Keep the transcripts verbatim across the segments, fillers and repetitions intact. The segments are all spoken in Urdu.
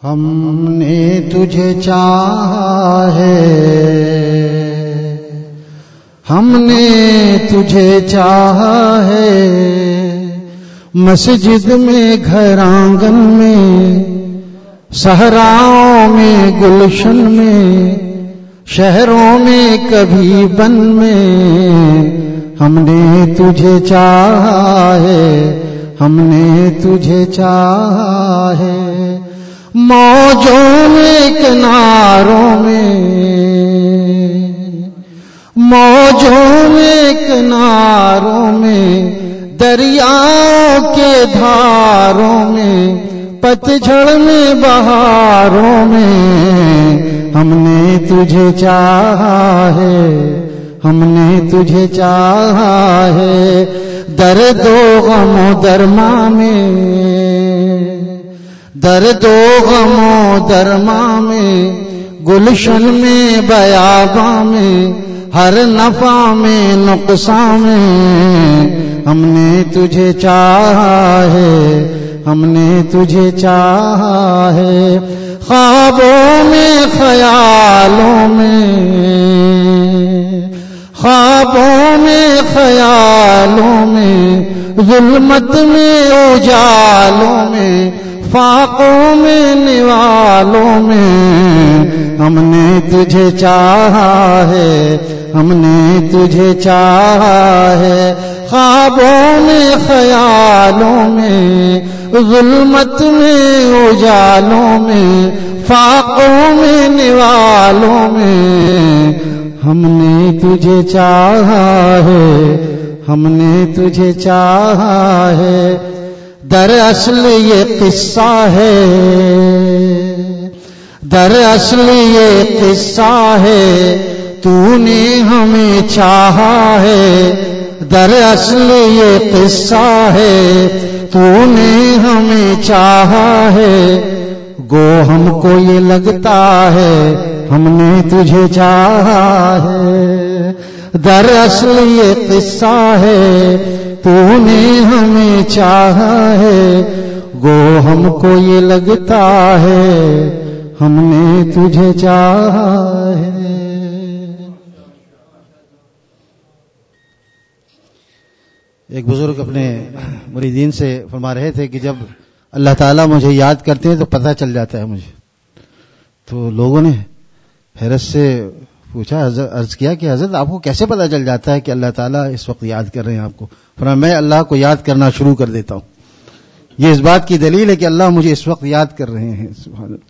ہم نے تجھے چاہا ہے، ہم نے تجھے چاہا ہے، مسجد میں گھر آنگن میں، صحراؤں میں گلشن میں، شہروں میں کبھی بن میں، ہم نے تجھے چاہا ہے، ہم نے تجھے چاہا ہے، موجوں میں کناروں میں، موجوں میں کناروں میں، دریاؤں کے دھاروں میں، پتجھڑ میں بہاروں میں، ہم نے تجھے چاہا ہے، ہم نے تجھے چاہا ہے، درد و غم و درما میں، درد و غم و درما میں، گلشن میں بیاباں میں، ہر نفع میں نقصان میں، ہم نے تجھے چاہا ہے، ہم نے تجھے چاہا ہے، خوابوں میں خیالوں میں، خوابوں میں خیالوں میں، ظلمت میں اجالوں میں، فاقوں میں نوالوں میں، ہم نے تجھے چاہا ہے، ہم نے تجھے چاہا ہے، خوابوں میں خیالوں میں، ظلمت میں اجالوں میں، فاقوں میں نوالوں میں، ہم نے تجھے چاہا ہے، ہم نے تجھے چاہا ہے، دراصل یہ قصہ ہے، دراصل یہ قصہ ہے، تو نے ہمیں چاہا ہے، دراصل یہ قصہ ہے، تو نے ہمیں چاہا ہے، گو ہم کو یہ لگتا ہے ہم نے تجھے چاہا ہے، دراصل یہ قصہ ہے، تو نے ہمیں چاہا ہے، گو ہم کو یہ لگتا ہے ہم نے تجھے چاہا ہے۔ ایک بزرگ اپنے مریدین سے فرما رہے تھے کہ جب اللہ تعالیٰ مجھے یاد کرتے ہیں تو پتہ چل جاتا ہے مجھے، تو لوگوں نے حیرت سے پوچھا، عرض کیا کہ حضرت آپ کو کیسے پتہ چل جاتا ہے کہ اللہ تعالیٰ اس وقت یاد کر رہے ہیں آپ کو؟ فرمایا میں اللہ کو یاد کرنا شروع کر دیتا ہوں، یہ اس بات کی دلیل ہے کہ اللہ مجھے اس وقت یاد کر رہے ہیں۔ سبحان اللہ۔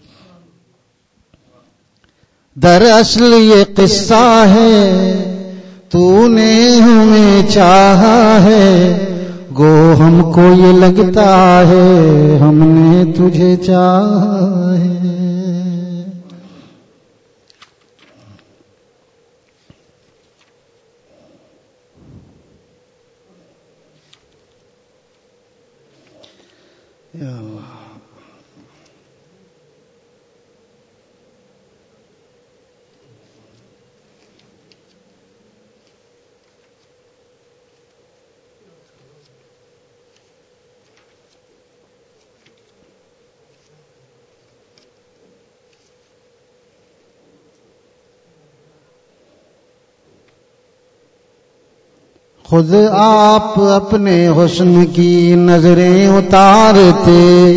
دراصل یہ قصہ ہے، تو نے ہمیں چاہا ہے، گو ہم کو یہ لگتا ہے ہم نے تجھے چاہا ہے۔ یا اللہ۔ خود آپ اپنے حسن کی نظریں اتارتے،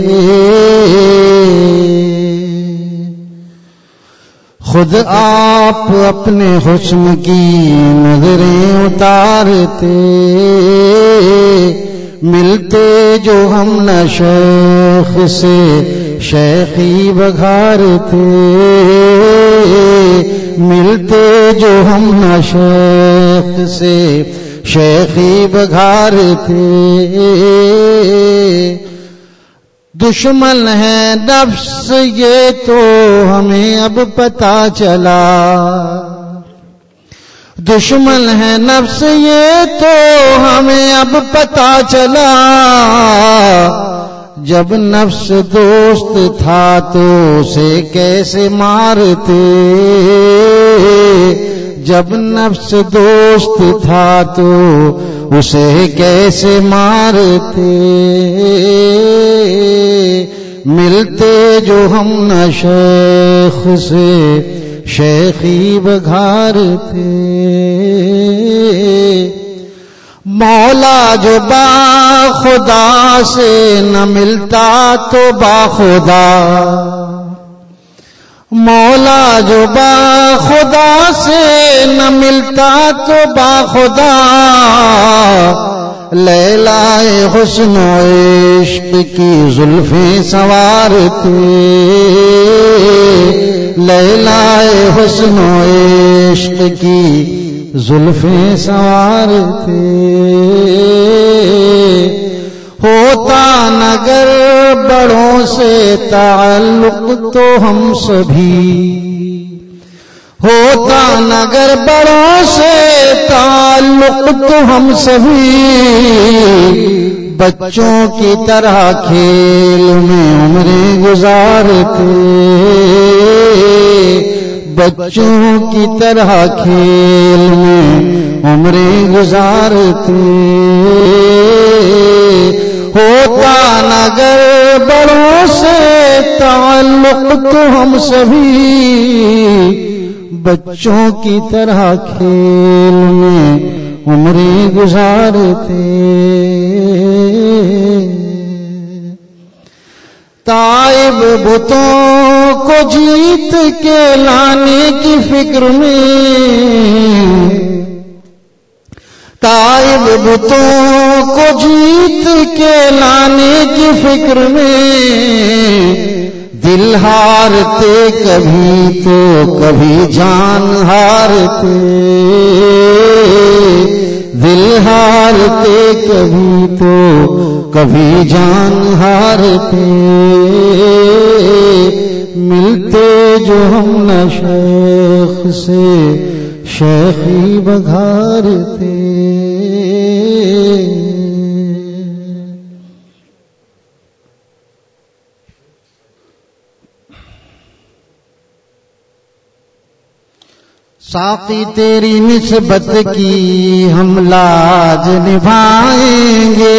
خود آپ اپنے حسن کی نظریں اتارتے، ملتے جو ہم نہ شیخ سے شیخی بگھارتے، ملتے جو ہم نہ شیخ سے شیخی بگھارتے، دشمن ہے نفس یہ تو ہمیں اب پتہ چلا، دشمن ہے نفس یہ تو ہمیں اب پتہ چلا، جب نفس دوست تھا تو اسے کیسے مارتے، جب نفس دوست تھا تو اسے کیسے مارتے، ملتے جو ہم نہ شیخ سے شیخی بگھارتے، مولا جو با خدا سے نہ ملتا تو با خدا، مولا جو با خدا سے نہ ملتا تو با خدا، لیلائے حسن و عشق کی زلفیں سنوارتے، لیلائے حسن و عشق کی زلفیں سنوارتے، ہوتا نگر بڑوں سے تعلق تو ہم سبھی، ہوتا نگر بڑوں سے تعلق تو ہم سبھی، بچوں کی طرح کھیل میں عمریں گزارتے، بچوں کی طرح کھیل میں عمریں گزارتے، ہوتا نگر بڑوں سے تعلق تو ہم سبھی، بچوں کی طرح کھیل میں عمریں گزارتے، تائب بتوں کو جیت کے لانے کی فکر میں، تائب بتوں کو جیت کے لانے کی فکر میں، دل ہارتے کبھی تو کبھی جان ہارتے، دل ہارتے کبھی تو کبھی جان ہارتے، ملتے جو ہم نہ شیخ سے شیخی بگھارتے، ساقی تیری نسبت کی ہم لاج نبھائیں گے،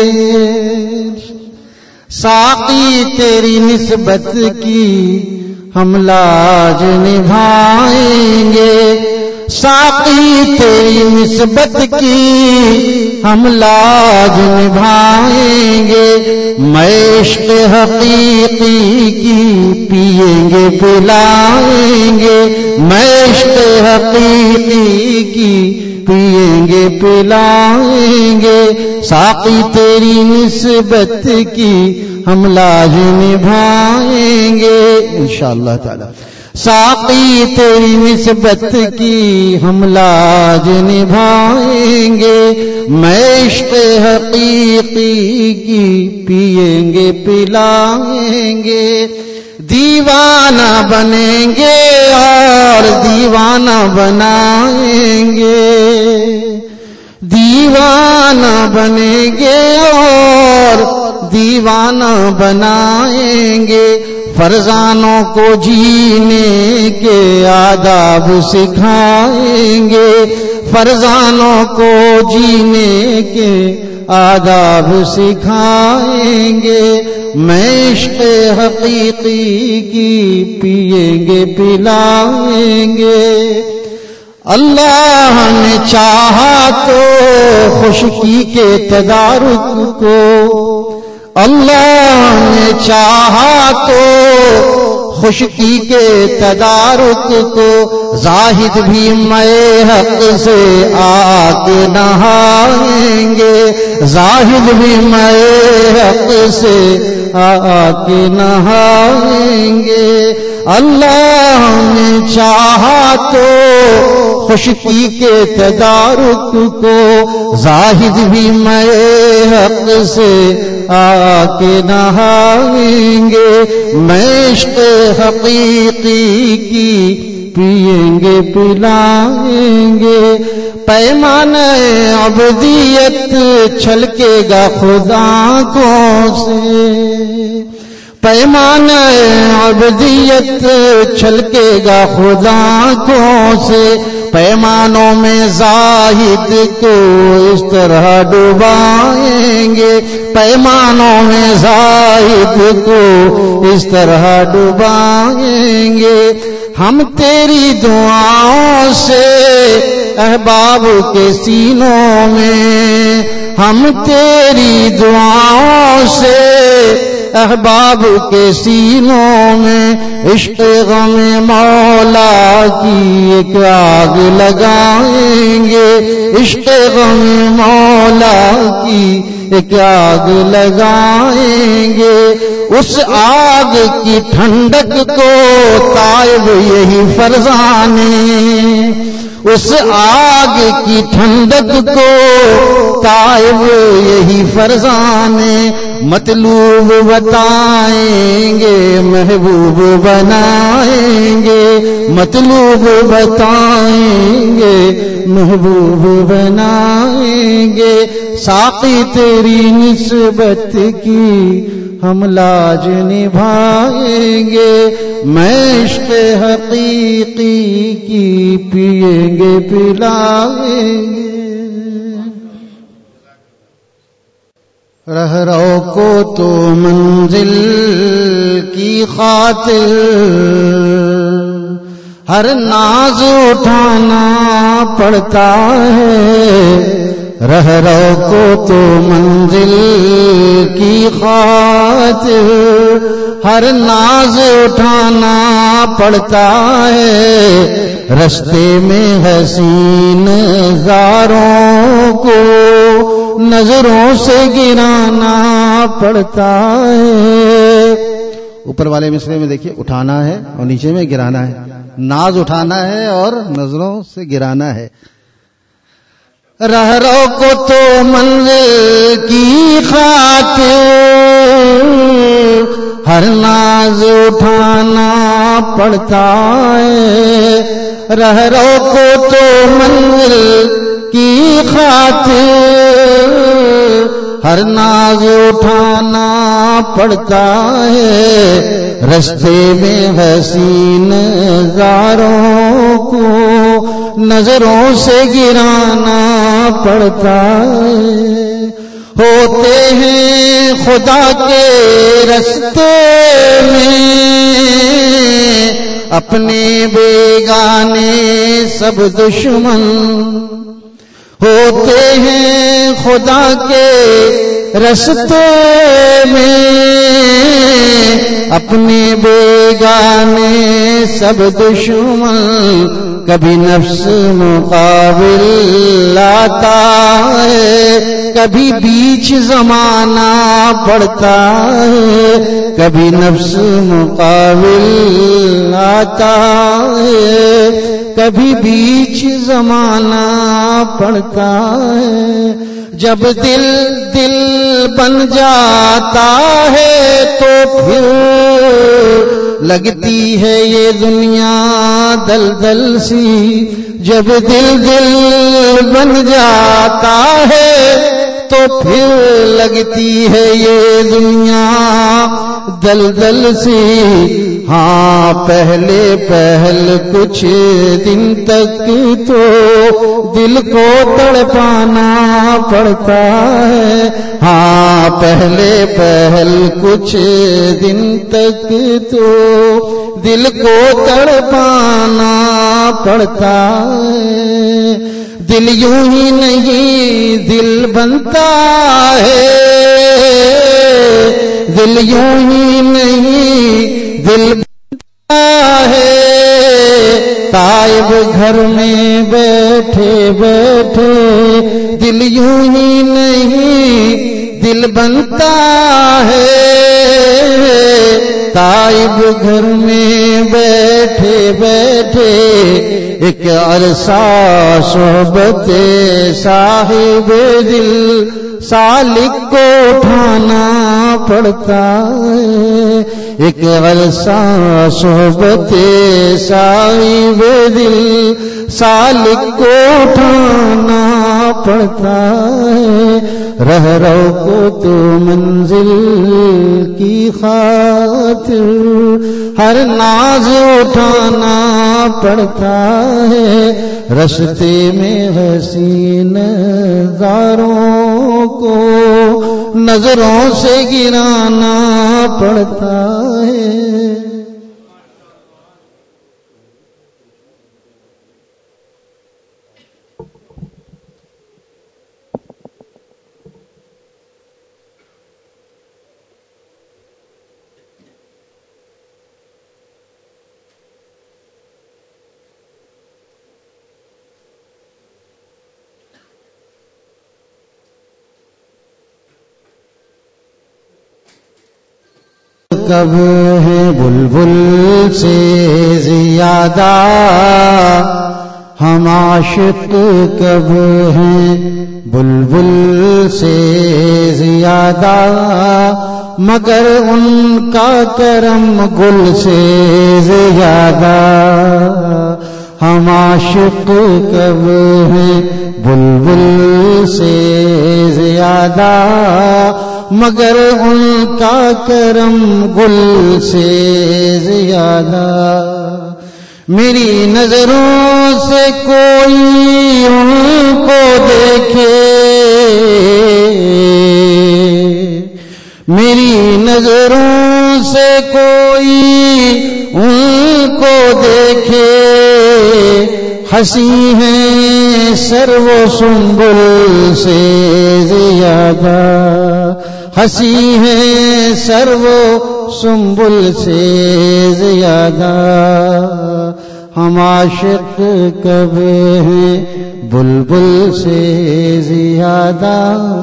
ساقی تیری نسبت کی ہم لاج نبھائیں گے، ساقی تیری نسبت کی ہم لاج نبھائیں گے، عشق حقیقی کی پیئیں گے پلائیں گے، عشق حقیقی کی پیئیں گے پلائیں گے، ساقی تیری نسبت کی ہم لاج نبھائیں گے انشاءاللہ تعالی، ساقی تیری نسبت کی ہم لاج نبھائیں گے، عشق حقیقی کی پیئیں گے پلائیں گے، دیوانہ بنیں گے اور دیوانہ بنائیں گے، دیوانہ بنیں گے اور دیوانہ بنائیں گے، فرزانوں کو جینے کے آداب سکھائیں گے، فرزانوں کو جینے کے آداب سکھائیں گے، عشق حقیقی کی پیئیں گے پلائیں گے، اللہ نے چاہا تو خشکی کے تدارک کو، اللہ نے چاہا تو خشکی کے تدارک کو، زاہد بھی مے حق سے آ کے نہائیں گے، زاہد بھی مے حق سے آ کے نہائیں گے، اللہ نے چاہا تو خشکی کے تدارک کو، زاہد بھی مے حق سے آ کے نہائیں گے، عشق حقیقی کی پیئیں گے پلائیں گے، پیمانہ عبدیت چھلکے گا خدا کو سے، پیمانہ عبدیت چھلکے گا خدا کو سے، پیمانوں میں زاہد کو اس طرح ڈوبائیں گے، پیمانوں میں زاہد کو اس طرح ڈوبائیں گے، ہم تیری دعاؤں سے احباب کے سینوں میں، ہم تیری دعاؤں سے احباب کے سینوں میں عشق غم مولا کی ایک آگ لگائیں گے، عشق غم مولا کی ایک آگ لگائیں گے، اس آگ کی ٹھنڈک کو طائب یہی فرزانے، اس آگ کی ٹھنڈک کو طائب یہی فرزانے، مطلوب بتائیں گے محبوب بنائیں گے، مطلوب بتائیں گے محبوب بنائیں گے، ساقی تیری نسبت کی ہم لاج نبھائیں گے، میں عشق حقیقی کی پیئیں گے پلائیں گے، رہ رو کو تو منزل کی خاطر ہر ناز اٹھانا پڑتا ہے، رہ رو کو تو منزل کی خاطر ہر ناز اٹھانا پڑتا ہے، رستے میں حسین زاروں کو نظروں سے گرانا پڑتا ہے، اوپر والے مصرے میں دیکھیے اٹھانا ہے اور نیچے میں گرانا ہے، ناز اٹھانا ہے اور نظروں سے گرانا ہے، رہ رو کو تو منزل کی خاطر ہر ناز اٹھانا پڑتا ہے، رہ رو کو تو منزل کی خاطر ہر ناز اٹھانا پڑتا ہے، رستے میں حسین زاروں کو نظروں سے گرانا پڑتا ہے، ہوتے ہیں خدا کے رستے میں اپنے بیگانے سب دشمن، ہوتے ہیں خدا کے رستے میں اپنے بیگانے سب دشمن، کبھی نفس مقابل لاتا ہے، کبھی بیچ زمانہ پڑتا ہے، کبھی نفس مقابل لاتا ہے، کبھی بیچ زمانہ پڑتا ہے، جب دل دل بن جاتا ہے تو پھر لگتی ہے یہ دنیا دلدل سی، جب دل دل بن جاتا ہے تو پھر لگتی ہے یہ دنیا دلدل سی، ہاں پہلے پہل کچھ دن تک تو دل کو تڑپانا پڑتا ہے، ہاں پہلے پہل کچھ دن تک تو دل کو تڑپانا پڑتا ہے، دل یوں ہی نہیں دل بنتا ہے، دل یوں ہی نہیں دل بنتا ہے، تائب گھر میں بیٹھے بیٹھے دل یوں ہی نہیں دل بنتا ہے، تائب گھر میں بیٹھے بیٹھے ایک عرصہ صحبت صاحب دل سالک کو اٹھانا پڑتا ہے، ایک عرصہ صحبت صاحب دل سالک کو اٹھانا پڑتا ہے، رہ رو کو تو منزل کی خاطر ہر ناز اٹھانا پڑتا ہے، رستے میں حسین نظاروں کو نظروں سے گرانا پڑتا ہے۔ کب ہے بلبل سے زیادہ ہم عاشق، کب ہیں بلبل سے زیادہ مگر ان کا کرم گل سے زیادہ، ہم عاشق کب ہیں بلبل سے زیادہ مگر ان کا کرم گل سے زیادہ، میری نظروں سے کوئی ان کو دیکھے، میری نظروں سے کوئی ان کو دیکھے، ہنسی ہیں سرو سنبل سے زیادہ، ہنسی ہے سرو سنبل سے زیادہ، ہم عاشق کب ہیں بلبل سے زیادہ،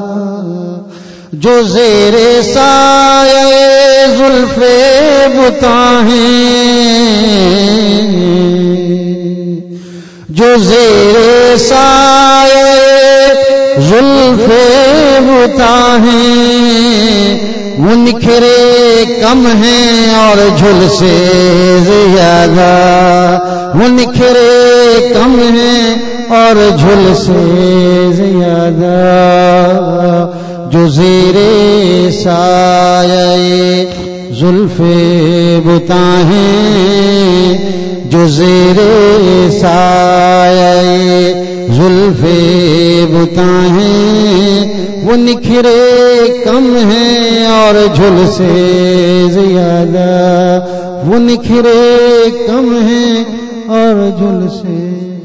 جو زیر سایہ زلف بتا ہیں، جو زیر سایہ زلف بتا ہیں، وہ نکھرے کم ہیں اور جھل سے زیادہ، وہ نکھرے کم ہیں اور جھل سے زیادہ، جو زیر سایہ زلف بتا ہیں، جو زیر سایہ زلف بتا ہیں، وہ نکھرے کم ہیں اور جھل سے زیادہ، وہ نکھرے کم ہیں اور جھل سے۔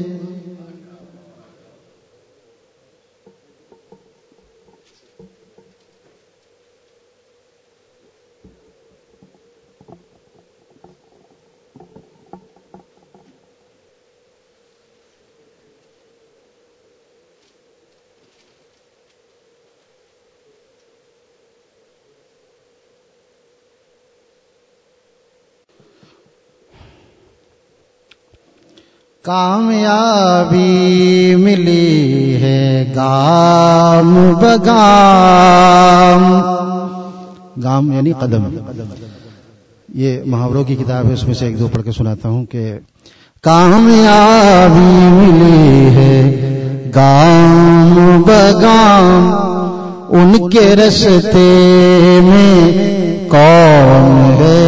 کامیابی ملی ہے گام بگام، گام یعنی قدم، یہ محاوروں کی کتاب ہے، اس میں سے ایک دو پڑھ کے سناتا ہوں کہ کامیابی ملی ہے گام بگام، ان کے رستے میں کون ہے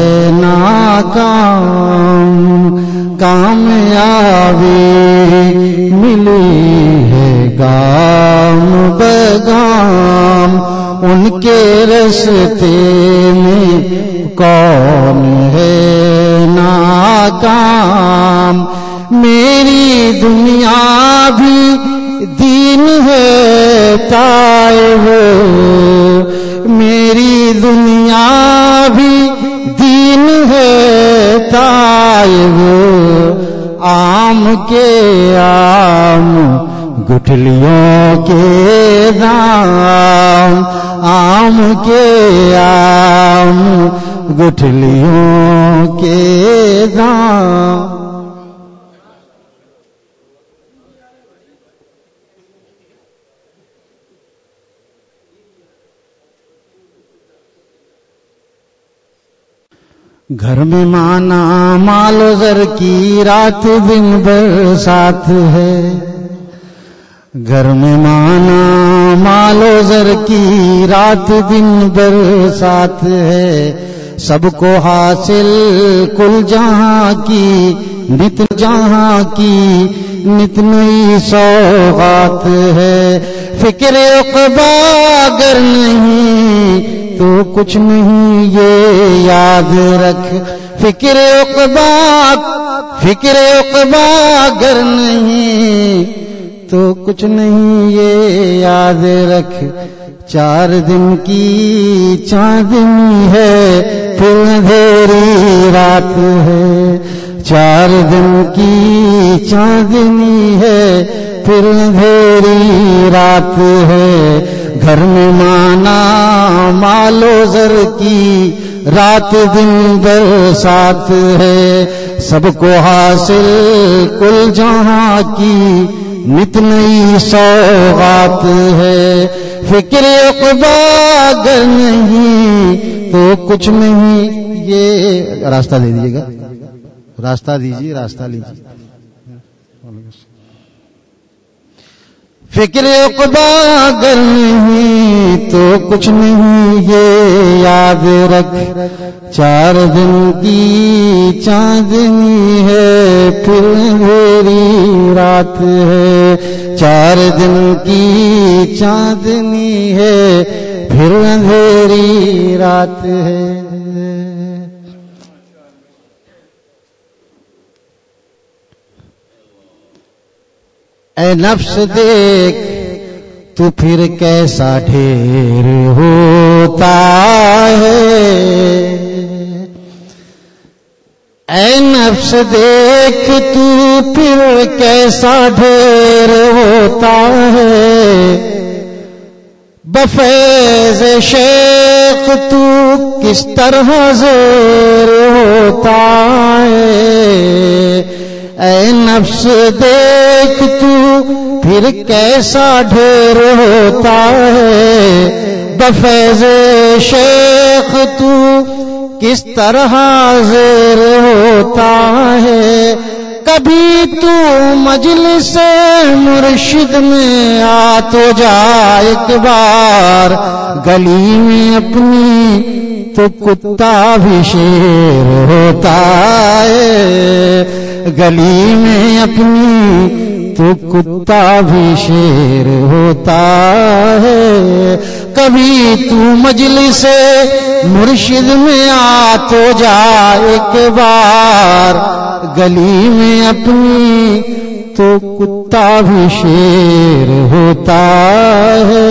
ناکام، کامیابی ملی ہے گام بگام، ان کے رستے میں کون ہے ناکام، میری دنیا بھی دین ہے طائب، میری دنیا بھی دین ہے طائب، آم کے آم گٹھلیوں کے دام، آم کے آم گٹھلیوں کے دام۔ گھر میں مانا مال و زر کی رات دن برسات ہے، گھر میں مانا مال و زر کی رات دن برسات ہے، سب کو حاصل کل جہاں کی نت جہاں کی نت نئی سوغات ہے. فکر عقبا اگر نہیں تو کچھ نہیں یہ یاد رکھ. فکر عقبا فکر عقبا اگر نہیں تو کچھ نہیں یہ یاد رکھ. چار دن کی چاندنی ہے پھر اندھیری رات ہے. چار دن کی چاندنی ہے پھر اندھیری رات ہے. گھر میں مانا مالو زر کی رات دن برسات ہے. سب کو حاصل کل جہاں کی نت نئی سوغات ہے. فکر عقبا اگر نہیں تو کچھ نہیں. یہ راستہ دے دیجیے گا, راستہ دیجیے, راستہ لیجیے. فکر عقبا اگر نہیں تو کچھ نہیں یہ یاد رکھ. چار دن کی چاندنی ہے پھر اندھیری رات ہے. چار دن کی چاندنی ہے پھر اندھیری رات ہے. اے نفس دیکھ تو پھر کیسا ڈھیر ہوتا ہے. اے نفس دیکھ تو پھر کیسا ڈھیر ہوتا ہے. بفیض شیخ تو کس طرح زیر ہوتا ہے. اے نفس دیکھ تو پھر کیسا ڈھیر ہوتا ہے. بفیض شیخ تو کس طرح زیر ہوتا ہے. کبھی تو مجلس مرشد میں آ تو جا ایک بار. گلی میں اپنی تو کتا بھی شیر ہوتا ہے. گلی میں اپنی تو کتا بھی شیر ہوتا ہے. کبھی تو مجلس مرشد میں آ تو جا ایک بار. گلی میں اپنی تو کتا بھی شیر ہوتا ہے.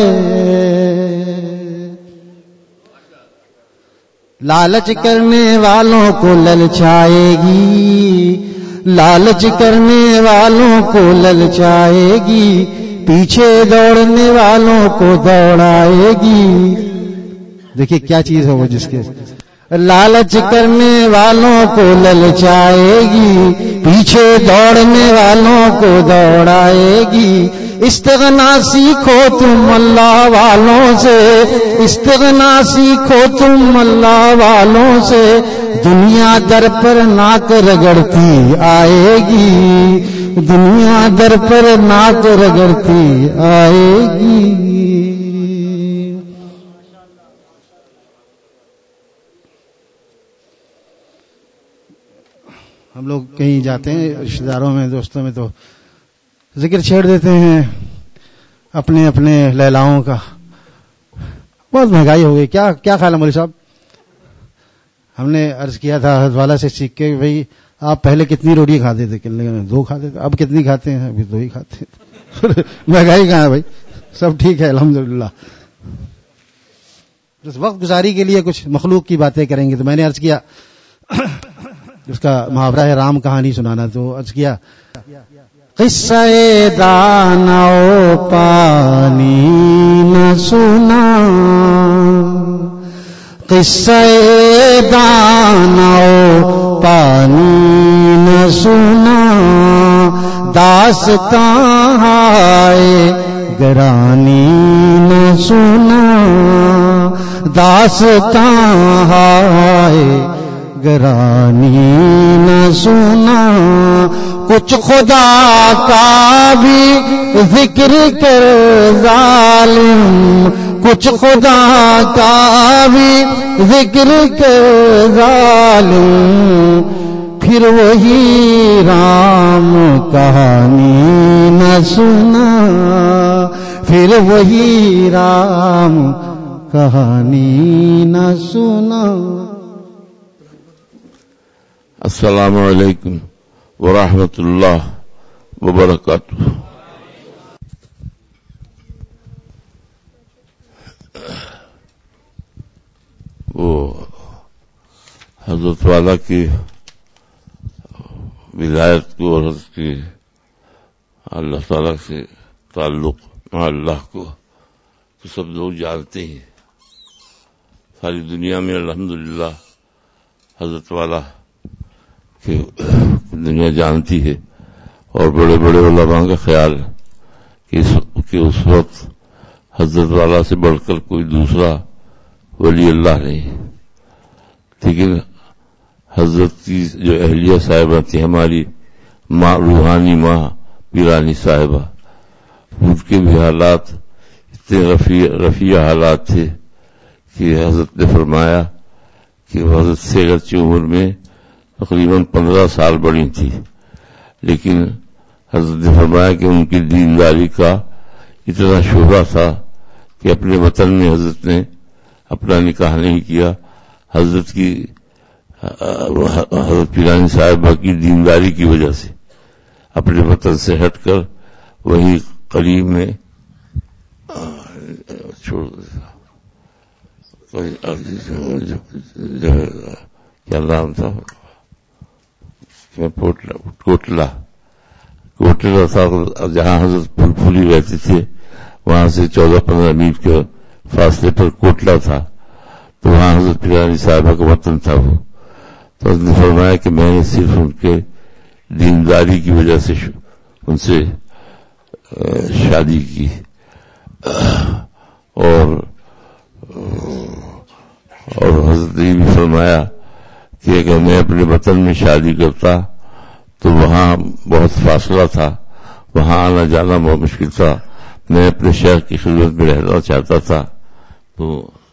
لالچ کرنے والوں کو للچائے گی, لالچ کرنے والوں کو للچائے گی. پیچھے دوڑنے والوں کو دوڑائے گی. دیکھیے کیا چیز ہے وہ جس کے لالچ کرنے والوں کو للچائے گی. پیچھے دوڑنے والوں کو دوڑائے گی. استغنا سیکھو تم اللہ والوں سے, استغنا سیکھو تم اللہ والوں سے. دنیا در پر ناک رگڑتی آئے گی, دنیا در پر ناک رگڑتی آئے گی. ہم لوگ کہیں جاتے ہیں رشتہ داروں میں, دوستوں میں, تو ذکر چھیڑ دیتے ہیں اپنے اپنے لیلاؤں کا. بہت مہنگائی ہو گئی. کیا کیا خیال ہے مولوی صاحب؟ ہم نے عرض کیا تھا حضرت والا سے سیکھ کے, بھائی آپ پہلے کتنی روٹی کھاتے تھے؟ دو کھاتے تھے. اب کتنی کھاتے ہیں؟ ابھی دو ہی کھاتے ہیں. مہنگائی کہاں ہے بھائی؟ سب ٹھیک ہے الحمدللہ. اس وقت گزاری کے لیے کچھ مخلوق کی باتیں کریں گے. تو میں نے عرض کیا اس کا محاورہ ہے رام کہانی سنانا. تو عرض کیا قصہ دانا و پانی نہ سنا, قصہ دانا و پانی نہ سنا. داستان ہائے گرانی نہ سنا, داستان ہائے گرانی نہ سنا. کچھ خدا کا بھی ذکر کر ظالم, کچھ خدا کا بھی ذکر کر ظالم. پھر پھر وہی رام کہانی نہ سنا، پھر وہی رام کہانی نہ سنا۔ السلام علیکم ورحمۃ اللہ وبرکاتہ۔ وہ حضرت والا کی ولایت کو اور اس کی اللہ تعالیٰ سے تعلق مع اللہ کو تو سب لوگ جانتے ہیں۔ ساری دنیا میں الحمدللہ حضرت والا کی دنیا جانتی ہے، اور بڑے بڑے علماء کا خیال کہ اس وقت حضرت والا سے بڑھ کر کوئی دوسرا ولی اللہ نہیں۔ لیکن حضرت کی جو اہلیہ صاحبہ تھی، ہماری ماں روحانی ماں پیرانی صاحبہ، ان کے بھی حالات اتنے رفیع رفیع حالات تھے کہ حضرت نے فرمایا کہ حضرت سے اگرچہ عمر میں تقریباً پندرہ سال بڑی تھی، لیکن حضرت نے فرمایا کہ ان کی دینداری کا اتنا شعبہ تھا کہ اپنے وطن میں حضرت نے اپنا نکاح نہیں کیا۔ حضرت کی حضرت پیرانی صاحبہ کی دینداری کی وجہ سے اپنے وطن سے ہٹ کر وہی قریب میں چھوڑ کیا نام تھا، کوٹلا کوٹلا تھا، جہاں حضرت پھول پھولی رہتے تھے وہاں سے چودہ پندرہ میل کے فاصلے پر کوٹلا تھا، تو وہاں حضرت پیرانی صاحبہ کا وطن تھا وہ۔ تو حضرت نے فرمایا کہ میں نے صرف ان کے دینداری کی وجہ سے ان سے شادی کی، اور اور حضرت نے بھی فرمایا کہ اگر میں اپنے وطن میں شادی کرتا تو وہاں بہت فاصلہ تھا، وہاں آنا جانا بہت مشکل تھا، میں اپنے شیخ کی خدمت میں رہنا چاہتا تھا، تو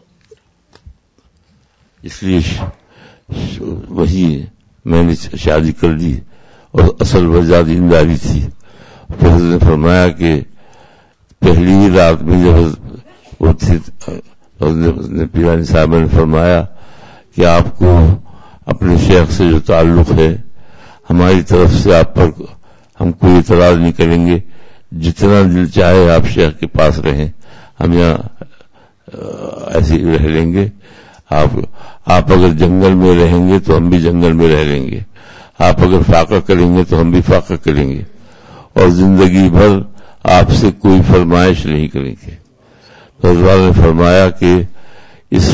اس لیے وہی میں نے شادی کر دی، اور اصل وجہ دینداری تھی۔ پھر حضرت نے فرمایا کہ پہلی ہی رات میں جب وہ تھی، پیرانی صاحبہ نے فرمایا کہ آپ کو اپنے شیخ سے جو تعلق ہے، ہماری طرف سے آپ پر ہم کوئی اعتراض نہیں کریں گے، جتنا دل چاہے آپ شیخ کے پاس رہیں، ہم یہاں ایسے ہی رہ لیں گے۔ آپ آپ اگر جنگل میں رہیں گے تو ہم بھی جنگل میں رہ لیں گے، آپ اگر فاقہ کریں گے تو ہم بھی فاقہ کریں گے، اور زندگی بھر آپ سے کوئی فرمائش نہیں کریں گے۔ تو حضرت نے فرمایا کہ اس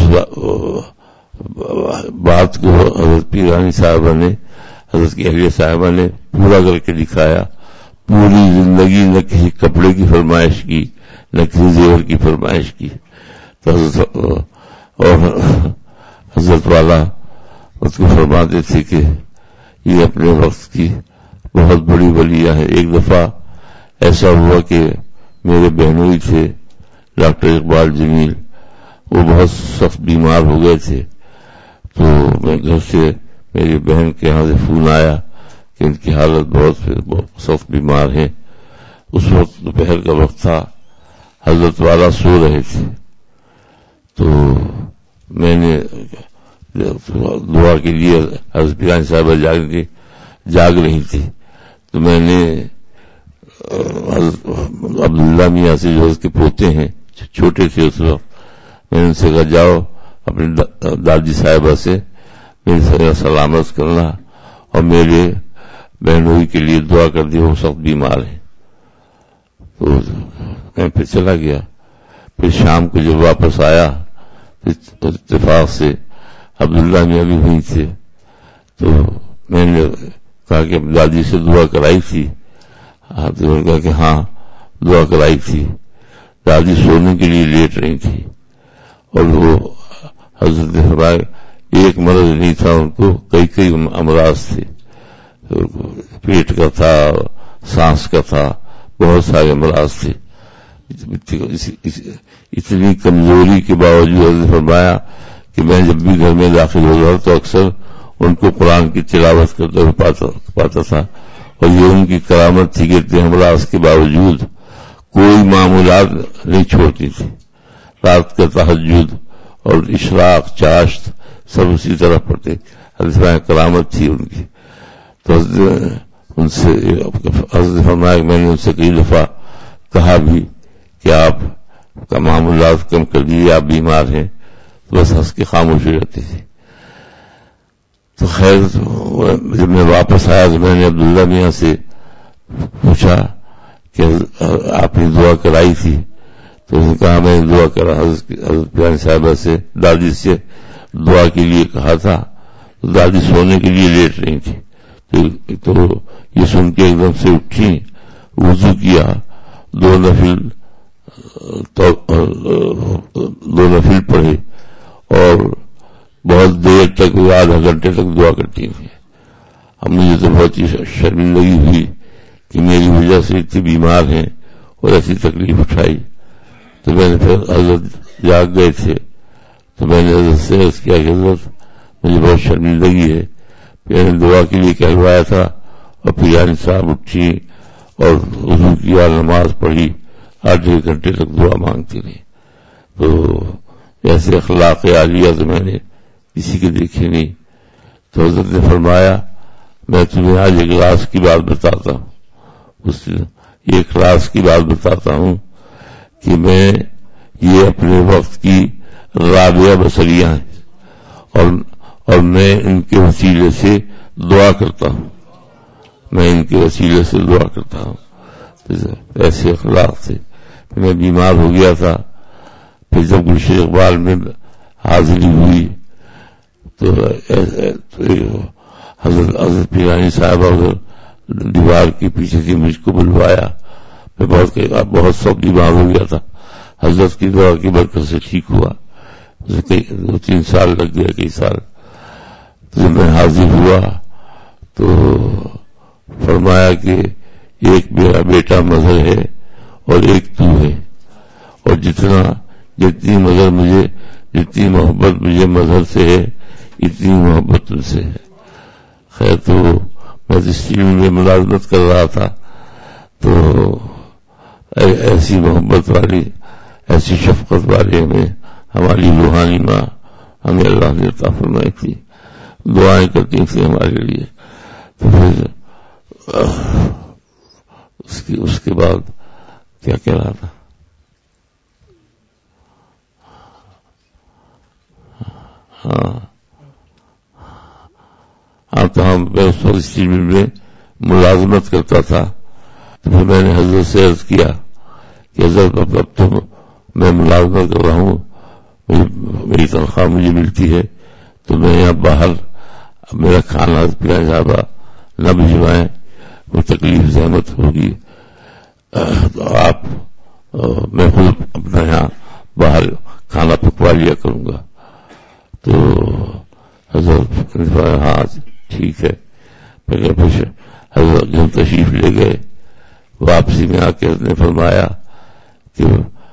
بات کو حضرت پیرانی صاحبہ نے، حضرت کی اہلیہ صاحبہ نے پورا کر کے دکھایا۔ پوری زندگی نہ کسی کپڑے کی فرمائش کی، نہ کسی زیور کی فرمائش کی۔ تو حضرت اور حضرت والا اس کو فرماتے تھے کہ یہ اپنے وقت کی بہت بڑی ولیہ ہے۔ ایک دفعہ ایسا ہوا کہ میرے بہنوئی تھے ڈاکٹر اقبال جمیل، وہ بہت سخت بیمار ہو گئے تھے، تو میں گھر سے میری بہن کے یہاں سے فون آیا کہ ان کی حالت بہت بہت سخت بیمار ہے۔ اس وقت دوپہر کا وقت تھا، حضرت والا سو رہے تھے، تو میں نے دعا کے لیے حضرت پیرانی صاحبہ جاگ جاگ رہی تھی، تو میں نے عبداللہ میاں سے جو اس کے پوتے ہیں، چھوٹے تھے اس وقت، میں نے ان سے کہا جاؤ اپنی دادی صاحبہ سے میری سے سلامت کرنا اور میرے بہنوئی کے لیے دعا کر دی، وہ سخت بیمار ہے۔ تو میں پھر چلا گیا۔ پھر شام کو جب واپس آیا تو اتفاق سے عبداللہ میاں بھی ہوئی تھے، تو میں نے کہا کہ دادی سے دعا کرائی تھی؟ تو انہوں نے کہا کہ ہاں دعا کرائی تھی۔ دادی سونے کے لیے لیٹ رہی تھی، اور وہ حضرت نے فرمایا ایک مرض نہیں تھا ان کو، کئی کئی امراض تھے، پیٹ کا تھا، سانس کا تھا، بہت سارے امراض تھے۔ اتنی کمزوری کے باوجود حضرت نے فرمایا کہ میں جب بھی گھر میں داخل ہو رہا تو اکثر ان کو قرآن کی تلاوت کرتے ہوئے پاتا, پاتا تھا. اور یہ ان کی کرامت تھی کہ اتنے امراض کے باوجود کوئی معمولات نہیں چھوڑتی تھی. رات کا تہجد اور اشراق چاشت سب اسی طرح پڑھتے. حضرت کرامت تھی ان کی. تو ان سے حضرت فرمایا کہ میں نے ان سے کئی دفعہ کہا بھی کہ آپ کا معمولات کم کر دیجیے, آپ بیمار ہیں. تو بس ہنس کے خاموش ہو جاتی تھی. تو خیر جب میں واپس آیا تو میں نے عبداللہ میاں سے پوچھا کہ آپ نے دعا کرائی تھی؟ تو اس نے کہا میں نے دعا کرا. حضرت پیانی صاحبہ سے دادی سے دعا کے لیے کہا تھا. تو دادی سونے کے لیے لیٹ رہی تھی. تو یہ سن کے ایک دم سے اٹھی, وضو کیا, دو نفل دو نفل پڑھے اور بہت دیر تک, آدھا گھنٹے تک دعا کرتی تھی. اب مجھے تو بہت ہی شرمندگی ہوئی کہ میری وجہ سے اتنی بیمار ہیں اور ایسی تکلیف اٹھائی. تو میں نے پھر حضرت جاگ گئے تھے تو میں نے حضرت سے عرض کیا کہ حضرت مجھے بہت شرمندگی ہے, میں نے دعا کے لیے کہلوایا تھا اور پیانی صاحب اٹھی اور وضو کیا, نماز پڑھی, آدھے گھنٹے تک دعا مانگتی رہی. تو ایسے اخلاق عالیہ تو میں نے کسی کے دیکھے نہیں. تو حضرت نے فرمایا میں تمہیں آج ایک راز کی بات بتاتا ہوں. اس ایک راز کی بات بتاتا ہوں کہ میں یہ اپنے وقت کی رابعہ بصریہ ہیں اور اور میں ان کے وسیلے سے دعا کرتا ہوں. میں ان کے وسیلے سے دعا کرتا ہوں. ایسے اخلاق سے میں بیمار ہو گیا تھا. پھر جب گلشن اقبال میں حاضری ہوئی تو حضرت حضرت پیرانی صاحبہ دیوار کے پیچھے سے مجھ کو بلوایا. میں بہت بہت سب بیمار ہو گیا تھا. حضرت کی دعا کی برکت سے ٹھیک ہوا. دو تین سال لگ گیا, کئی سال. جب میں حاضر ہوا تو فرمایا کہ ایک میرا بیٹا مظہر ہے اور ایک تو ہے, اور جتنا جتنی مظہر مجھے جتنی محبت مجھے مظہر سے ہے اتنی محبت تم سے ہے. خیر تو میں اس ٹیم میں ملازمت کر رہا تھا تو ایسی محبت والی ایسی شفقت والے ہمیں ہماری روحانی ماں ہمیں اللہ نے عطا فرمائی تھی. دعائیں کرتی تھی ہمارے لیے. تو پھر اس کی اس کے بعد کیا کہہ رہا تھا, ہاں ہاں تو ہم میں اس وقت اسٹیل مل میں ملازمت کرتا تھا. تو پھر میں نے حضرت سے عرض کیا کہ حضرت اب اب تو میں ملازمت کر رہا ہوں, میری تنخواہ مجھے ملتی ہے, تو میں یہاں باہر میرا کھانا پیانا صاحبہ نہ بھجوائیں, وہ تکلیف زحمت ہوگی. تو آپ میں خود اپنا یہاں باہر کھانا پکوا لیا کروں گا. تو حضرت ہاں ٹھیک ہے. پھر حضرت جب تشریف لے گئے, واپسی میں آ کے نے فرمایا کہ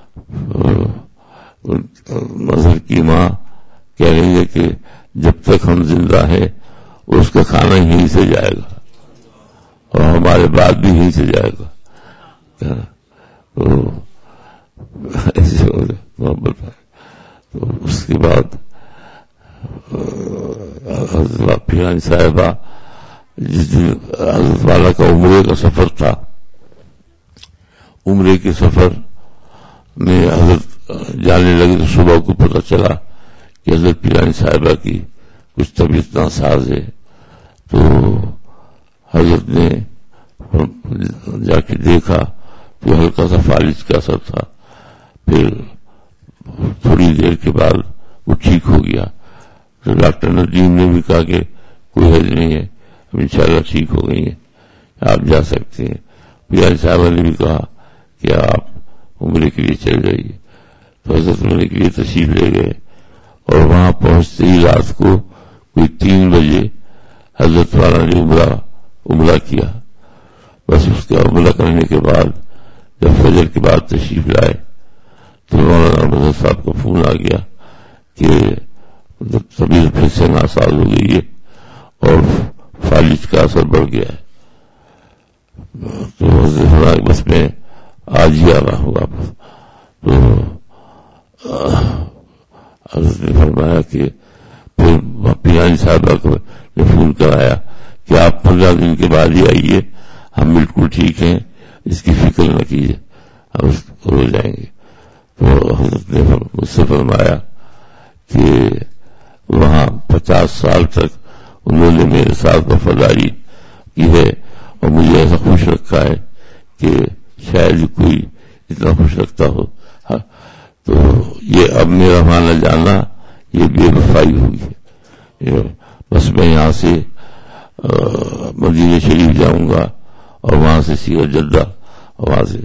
مظہر کی ماں کہہ رہی ہے کہ جب تک ہم زندہ ہیں اس کا کھانا یہیں سے جائے گا اور ہمارے بعد بھی یہیں سے جائے گا. تو ایسے محبت ہے. تو اس کے بعد حضرت پیرانی صاحبہ جس دن حضرت والا کا عمرے کا سفر تھا, عمرے کے سفر میں حضرت جانے لگے تو صبح کو پتہ چلا کہ حضرت پیرانی صاحبہ کی کچھ طبیعت ناساز ہے. تو حضرت نے جا کے دیکھا تو ہلکا سا فالج کا اثر تھا. پھر تھوڑی دیر کے بعد وہ ٹھیک ہو گیا. تو ڈاکٹر ندیم نے بھی کہا کہ کوئی حرج نہیں ہے, اب انشاءاللہ ٹھیک ہو گئی ہیں, آپ جا سکتے ہیں. پیرانی صاحبہ نے بھی کہا کہ آپ عمرے کے لیے چل جائیے. تو حضرت عمرے کے لیے تشریف لے گئے اور وہاں پہنچتے ہی رات کو کوئی تین بجے حضرت والا نے عمرہ عمرہ کیا. بس اس کا عمرہ کرنے کے بعد جب فجر کے بعد تشریف لائے تو مولانا مظہر صاحب کا فون آ گیا کہ طبیعت پھر سے ناساز ہو گئی ہے اور فالج کا اثر بڑھ گیا ہے. تو بس میں آج ہی آ رہا ہوں واپس. تو حضرت نے فرمایا کہ پھر پیرانی صاحبہ کو نے فون کرایا کہ آپ پندرہ دن کے بعد ہی آئیے, ہم بالکل ٹھیک ہیں, اس کی فکر نہ کیجیے, ہم ہو جائیں گے. تو حضرت نے مجھ سے فرمایا کہ وہاں پچاس سال تک انہوں نے میرے ساتھ وفاداری کی ہے اور مجھے ایسا خوش رکھا ہے کہ شاید کوئی اتنا خوش رکھتا ہو. تو یہ اب میرا مانا جانا یہ بے وفائی ہوگی. بس میں یہاں سے مدینہ شریف جاؤں گا اور وہاں سے سیدھا جدہ اور وہاں سے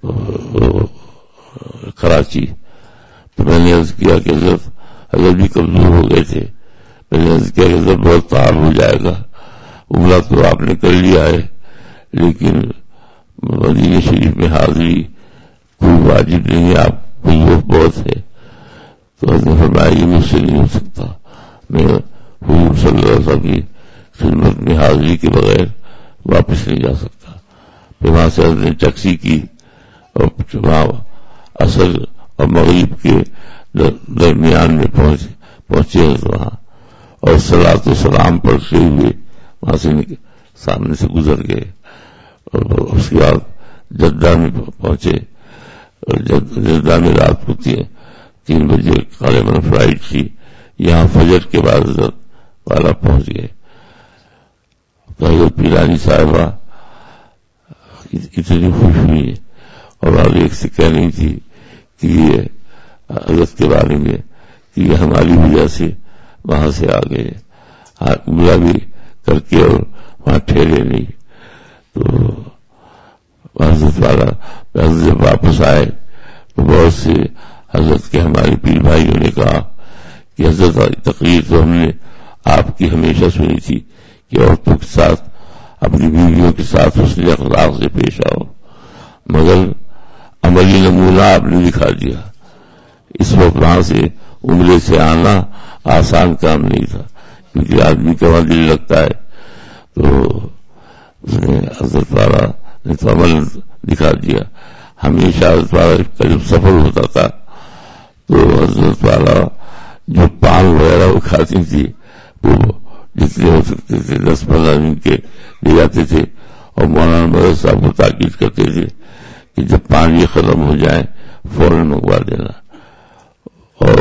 کراچی. تو میں نے عرض کیا کہ حضرت اگر بھی کمزور ہو گئے تھے, میں نے عرض کیا کہ حضرت بہت تعب ہو جائے گا, عمرہ تو آپ نے کر لیا ہے لیکن مدینہ شریف میں حاضری کوئی واجب نہیں ہے, آپ کو ضرورت بہت ہے. تو حضرت نے فرمایا یہ مجھ سے نہیں ہو سکتا, میں حضور صلی اللہ علیہ وسلم کی خدمت میں حاضری کے بغیر واپس نہیں جا سکتا. پھر وہاں سے حضرت نے ٹیکسی کی اور وہاں عصر اور مغرب کے درمیان میں پہنچ پہنچے وہاں اور صلاۃ و سلام پڑھتے ہوئے وہاں سے سامنے سے گزر گئے. اور اس کے بعد جدہ میں پہنچے اور جدہ میں رات کو تین بجے غالباً فلائٹ تھی, یہاں فجر کے بعد حضرت والا پہنچ گئے. تو حضرت پیرانی صاحبہ اتنی خوش ہوئی اور آگے ایک سے کہہ رہی تھی کہ یہ حضرت کے بارے میں کہ یہ ہماری وجہ سے وہاں سے آ گئے, عمرہ بھی کر کے اور وہاں ٹھہرے نہیں. تو حضرت والا حضرت جب واپس آئے تو بہت سے حضرت کے ہمارے پیر بھائیوں نے کہا کہ حضرت تقریر تو ہم نے آپ کی ہمیشہ سنی تھی کہ عورتوں کے ساتھ اپنی بیویوں کے ساتھ حسن اخلاق سے پیش آؤ, مگر عملی نمونہ آپ نے دکھا دیا. اس وقت وہاں سے عمرے سے آنا آسان کام نہیں تھا کیونکہ آدمی کا وہاں دل لگتا ہے. تو اس نے حضرت والا نے تو عمل دکھا دیا. ہمیشہ حضرت والا کا جب سفر ہوتا تھا تو حضرت والا جو پان وغیرہ وہ کھاتی تھی وہ جتنے ہو سکتے تھے دس پندرہ دن کے لے جاتے تھے اور مولانا مدد صاحب کو تاکید کرتے تھے کہ جب پانی ختم ہو جائے فوراً منگوا دینا. اور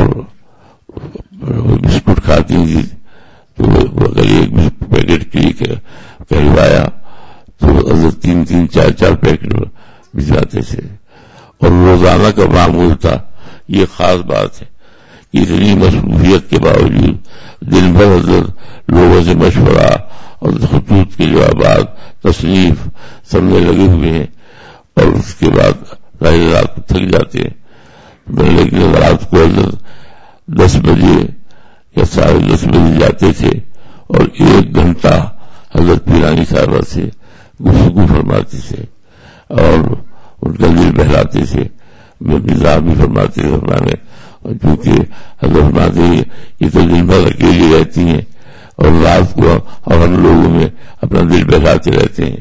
بسکٹ کھاتی تھی تو اگر ایک پیکٹ کے لیے کہلوایا تو حضرت تین تین چار چار پیکٹ بھجواتے تھے. اور روزانہ کا معمول تھا. یہ خاص بات ہے کہ اتنی مصروفیت کے باوجود دن بھر حضرت لوگوں سے مشورہ اور خطوط کے جوابات تصنیف سب میں لگے ہوئے ہیں اور اس کے بعد ظاہر رات کو تھک جاتے ہیں. لیکن رات کو حضرت دس بجے یا ساڑھے دس بجے جاتے تھے اور ایک گھنٹہ حضرت پیرانی صاحبہ سے گفتگو فرماتے تھے اور ان کا دل بہلاتے تھے, مزاح بھی فرماتے تھے فرمانے. اور چونکہ حضرت فرماتے ہیں یہ تو دن بھر اکیلی رہتی ہیں اور رات کو اور ہم لوگوں میں اپنا دل بہلاتے رہتے ہیں.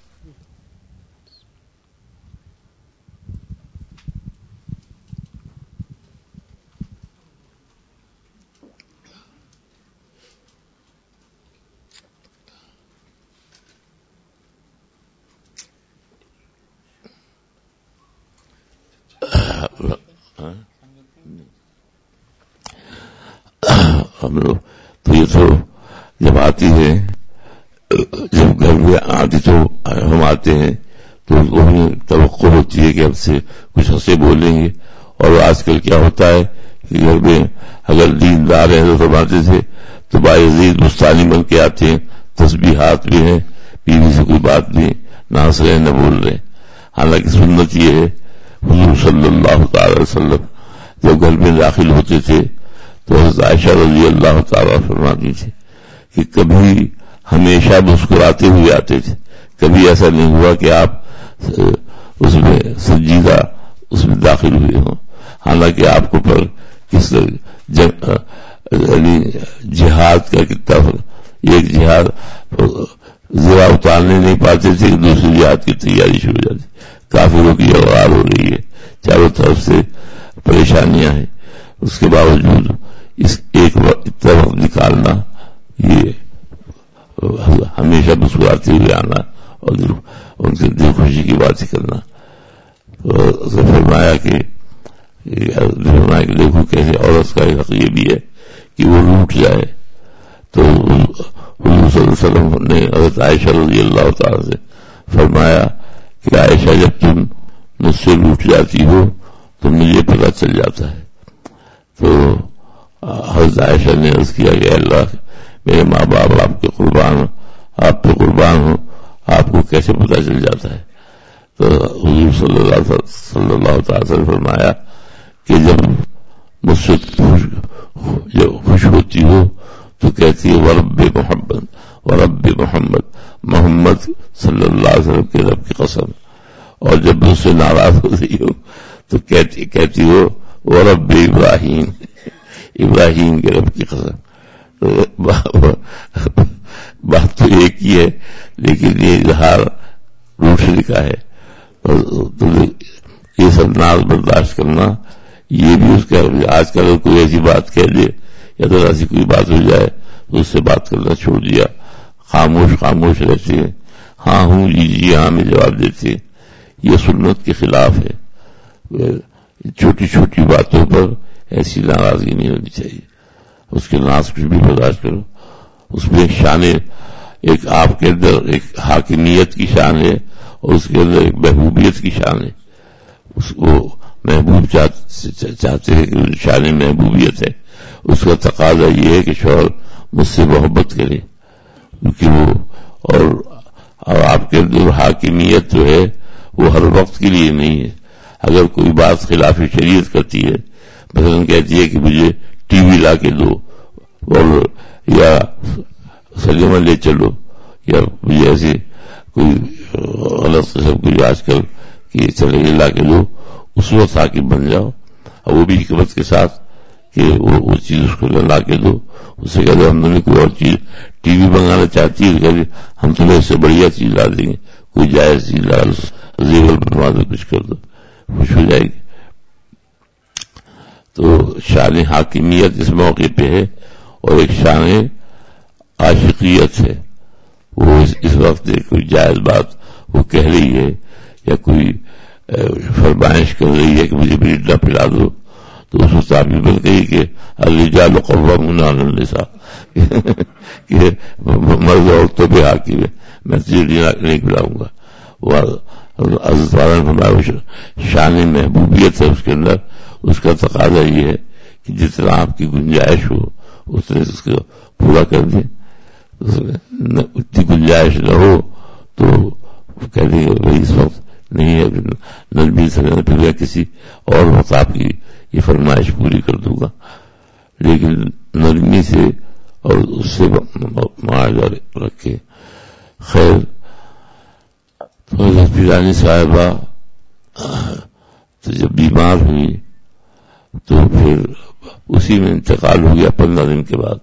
ہم لوگ تو یہ تو جب آتی ہے جب گھر میں آتی تو ہم آتے ہیں تو ان کو ہمیں توقع ہوتی ہے کہ ہم سے کچھ ہنسے بولیں گے. اور آج کل کیا ہوتا ہے کہ گھر میں اگر دیندار ہیں تو فرماتے تھے تو باعزید مستانی بن کے آتے ہیں, تسبیحات بھی ہیں, بیوی سے کوئی بات نہیں, نہ ہنس رہے نہ بول رہے. حالانکہ سنت یہ ہے حضور صلی اللہ تعالی وسلم جب گھر میں داخل ہوتے تھے تو حضرت عائشہ رضی اللہ تعالیٰ فرماتی تھی کہ کبھی ہمیشہ مسکراتے ہوئے آتے تھے, کبھی ایسا نہیں ہوا کہ آپ اس میں سنجیدہ اس میں داخل ہوئے ہوں. حالانکہ آپ کو پر کس یعنی جہاد کا کتنا ایک جہاد زیرا اتارنے نہیں پاتے تھے کہ دوسری جہاد کی تیاری شروع ہو جاتی. کافروں کی اغوار ہو رہی ہے, چاروں طرف سے پریشانیاں ہیں, اس کے باوجود اس ایک طرف نکالنا, یہ ہمیشہ مسکراتے ہوئے آنا اور ان کے دل خوشی کی باتیں کرنا. فرمایا کہ فرمایا کہ دیکھو کیسے عورت کا حق یہ بھی ہے کہ وہ لوٹ جائے. تو حضور صلی اللہ علیہ وسلم نے حضرت عائشہ رضی اللہ تعالی سے فرمایا کہ عائشہ جب تم مجھ سے لوٹ جاتی ہو تو مجھے پتہ چل جاتا ہے. تو حضرت عائشہ نے عرض کیا کہ اللہ میرے ماں باپ آپ کے قربان آپ پہ قربان ہو, آپ کو کیسے پتہ چل جاتا ہے؟ تو حضور صلی اللہ صلی اللہ تعالی وسلم فرمایا کہ جب مجھ سے خوش ہوتی ہو تو کہتی ہے ورب محمد ورب محمد, محمد صلی اللہ علیہ وسلم کے رب کی قسم. اور جب مجھ سے ناراض ہو رہی ہو تو کہتی کہتی ہو ورب ابراہیم, ابراہیم کے رب کی قسم. بات تو ایک ہی ہے لیکن یہ اظہار روشنی کا ہے. تو یہ سب ناز برداشت کرنا یہ بھی اس کا. آج کل کوئی ایسی بات کہہ دے یا تو ایسی کوئی بات ہو جائے تو اس سے بات کرنا چھوڑ دیا, خاموش خاموش رہتے ہیں, ہاں ہوں جی جی ہاں میں جواب دیتے ہیں. یہ سنت کے خلاف ہے. چھوٹی چھوٹی باتوں پر ایسی ناراضگی نہیں ہونی چاہیے. اس کے ناز کچھ بھی برداشت کرو. اس میں ایک شان, ایک آپ کے اندر ایک حاکمیت کی شان ہے اور اس کے اندر ایک محبوبیت کی شان ہے. اس کو محبوب چاہتے ہیں کہ شان محبوبیت ہے. اس کا تقاضا یہ ہے کہ شوہر مجھ سے محبت کرے کیونکہ وہ اور, اور آپ کے اندر حاکمیت جو ہے وہ ہر وقت کے لیے نہیں ہے. اگر کوئی بات خلاف شریعت کرتی ہے, مثلا کہتی ہے کہ مجھے ٹی وی لا کے دو اور یا سلیمہ لے چلو یا مجھے ایسے کوئی غلط قسم کو آج کل کہ چلے لا کے دو, اس وقت حاکم بن جاؤ. اور وہ بھی حکمت کے ساتھ کہ وہ, وہ چیز اس کو لا کے دو. اس سے کہتے ہم نے کوئی اور چیز ٹی وی منگانا چاہتی ہے کہ ہم تمہیں اس سے بڑھیا چیز لا دیں گے, کوئی جائز چیز لا, زیور بنوا دو, کچھ کر دو, خوش ہو جائے گی. تو شان حاکمیت اس موقع پہ ہے اور ایک شان عاشقیت ہے. وہ اس, اس وقت کوئی جائز بات وہ کہہ رہی ہے یا کوئی فرمائش کر رہی ہے کہ مجھے بریڈا پلا دو تو اس وقت آپ بل کہی کہ الرجال قوامون علی النساء کہ مرد عورتوں پہ حاکم ہے, میں تجھے نہیں پلاؤں گا. وہ حضرت والا ہمارا شان محبوبیت ہے اس کے اندر. اس کا تقاضا یہ ہے کہ جتنا آپ کی گنجائش ہو اتنے اس کو پورا کر دیں. اتنی گنجائش نہ ہو تو کہہ دیں گے بھائی اس وقت نہیں ہے, نرمی سے پھر کسی اور وقت آپ کی یہ فرمائش پوری کر دوں گا. لیکن نرمی سے اور اس سے معاہدہ رکھے. خیر, تو حضرت پیرانی صاحبہ تو جب بیمار ہوئی تو پھر اسی میں انتقال ہو گیا پندرہ دن کے بعد.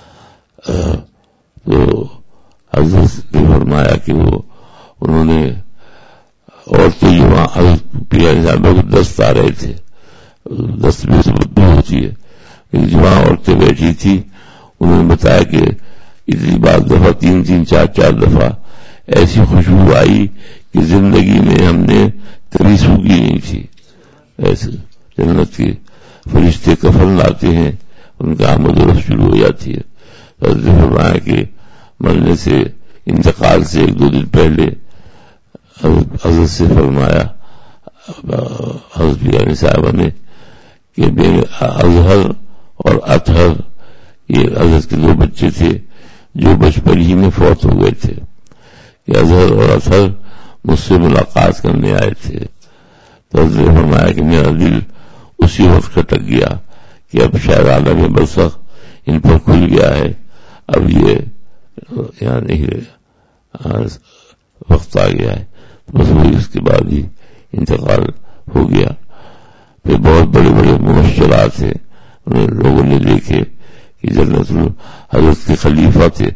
تو حضرت نے فرمایا کہ وہ انہوں نے عورتیں جو وہاں حضرت پیرانی صاحبہ کو دست آ رہے تھے, دست میں سے بدبو ہوتی ہے, لیکن جو وہاں عورتیں بیٹھی تھی انہوں نے بتایا کہ اتنی بار دفعہ تین تین چار چار دفعہ ایسی خوشبو آئی کہ زندگی میں ہم نے کبھی سوگی نہیں تھی. ایسے جنت کے فرشتے کفن لاتے ہیں, ان کا آمد و رفت شروع ہو جاتی ہے. حضرت نے فرمایا کہ مرنے سے انتقال سے ایک دو دن پہلے حضرت سے فرمایا حضرت پیرانی صاحبہ نے کہ میرے اظہر اور اطہر یہ حضرت کے دو بچے تھے جو بچپن ہی میں فوت ہو گئے تھے, کہ اظہر اور اطہر مجھ سے ملاقات کرنے آئے تھے. تو حضرت نے فرمایا کہ میرا دل اسی وقت کھٹک گیا کہ اب شاید عالم برزخ ان پر کھل گیا ہے, اب یہ یہاں نہیں رہے, وقت آ گیا ہے. بس وہی اس کے بعد ہی انتقال ہو گیا. پھر بہت بڑے بڑے مبشرات ہیں, انہیں لوگوں نے دیکھے کہ جنت حضرت کے خلیفہ تھے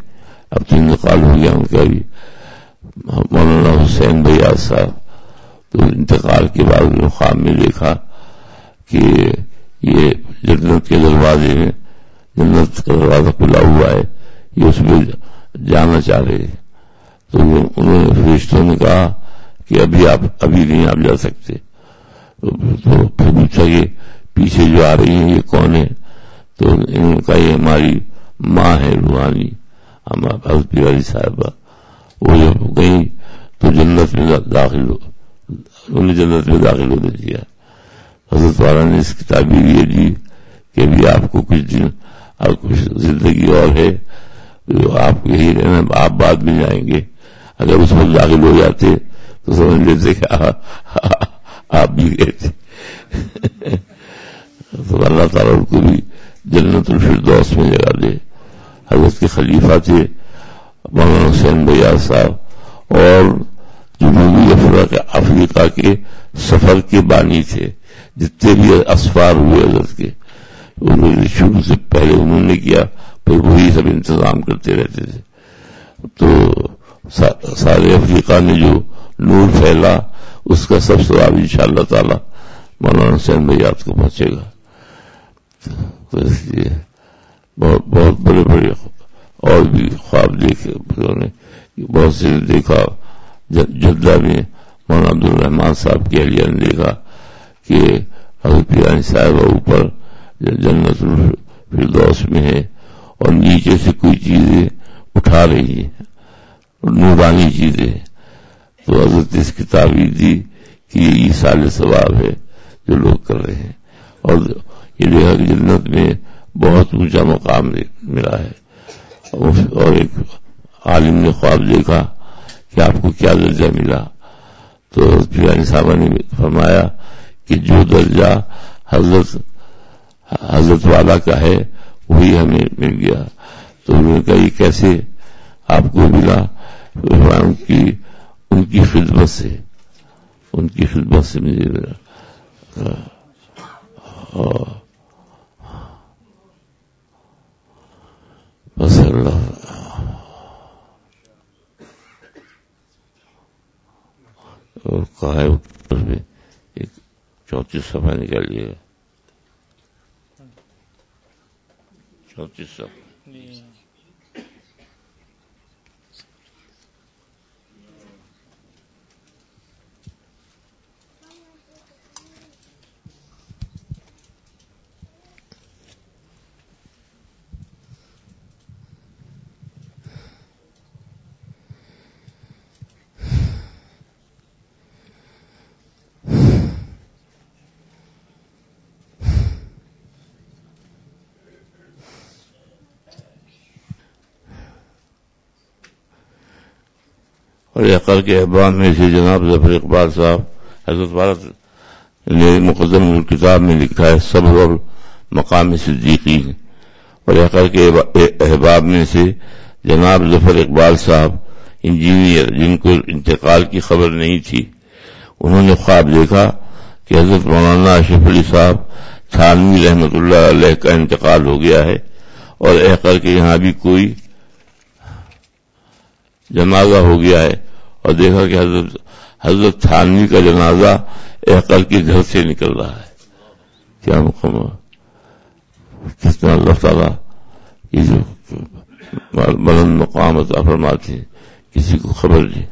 اب تو انتقال ہو گیا ان کا بھی، مولانا حسین بیاض صاحب. تو انتقال کے بعد انہوں نے خواب میں دیکھا کہ یہ جنت کے دروازے میں، جنت کا دروازہ کھلا ہوا ہے، یہ اس میں جانا چاہ رہے ہیں. تو انہوں نے فرشتوں نے کہا کہ ابھی آپ ابھی نہیں آپ جا سکتے. تو پھر پوچھا کہ پیچھے جو آ رہی ہیں یہ کون ہے؟ تو انہوں نے کہا یہ ہماری ماں ہے روحانی، حضرت پیاری صاحبہ. وہ جب گئی تو جنت میں داخل ہو، انہیں جنت میں داخل ہونے دیا. حضرت والا نے اس کی تعبیر یہ دی کہ ابھی آپ کو کچھ دن اور کچھ زندگی اور ہے، آپ کو یہی رہنا، آپ بعد میں جائیں گے. اگر اس وقت داخل ہو جاتے تو سمجھ لیتے کہ آپ بھی گئے تھے. تو اللہ تعالیٰ ان کو بھی جنت الفردوس میں جگہ دے. حضرت کے خلیفہ تھے مولانا حسین بیاض صاحب، اور جنوبی افریقہ کے سفر کے بانی تھے. جتنے بھی اسفار ہوئے حضرت کے، انہوں نے شروع سے پہلے انہوں نے کیا، پھر وہی سب انتظام کرتے رہتے تھے. تو سارے افریقہ میں جو نور پھیلا اس کا سب ثواب ان شاء اللہ تعالی مولانا حسین بیاض کو پہنچے گا. تو اس لیے بہت بہت بڑے بڑے اور بھی خواب دیکھے انہوں نے، بہت سے دیکھا. جدہ میں مولانا عبد الرحمان صاحب کی اہلیہ نے دیکھا کہ حضرت پیرانی صاحبہ اوپر جنت الفردوس میں ہے اور نیچے سے کوئی چیزیں اٹھا رہی ہیں، نورانی چیزیں. تو حضرت اس کی تعبیر دی کہ یہ ایصال ثواب ہے جو لوگ کر رہے ہیں. اور یہ دیکھا کہ جنت میں بہت اونچا مقام ملا ہے. اور ایک عالم نے خواب دیکھا کہ آپ کو کیا درجہ ملا. تو پیرانی صاحبہ نے فرمایا کہ جو درجہ حضرت حضرت والا کا ہے وہی ہمیں مل گیا. تو انہوں نے کہا یہ کیسے آپ کو ملا؟ ان کی ان کی خدمت سے ان کی خدمت سے مجھے ملا. بس اللہ اور کہا ہے اوپر میں ایک چوتیس صفحہ نکالیے گا. چوتیس صفحہ اور عقل کے احباب میں سے جناب ظفر اقبال صاحب حضرت والا نے مقدم الکتاب میں لکھا ہے صبر اور مقام صدیقین. اور عقل کے احباب میں سے جناب ظفر اقبال صاحب انجینئر جن کو انتقال کی خبر نہیں تھی، انہوں نے خواب دیکھا کہ حضرت مولانا اشرف علی صاحب تھانوی رحمۃ اللہ علیہ کا انتقال ہو گیا ہے اور عقل کے یہاں بھی کوئی جنازہ ہو گیا ہے. اور دیکھا کہ حضرت حضرت تھانوی کا جنازہ عقل کے گھر سے نکل رہا ہے. کیا مقام کتنا اللہ تعالیٰ یہ جو بلند مقام عطا فرماتے ہیں کسی کو خبر نہیں.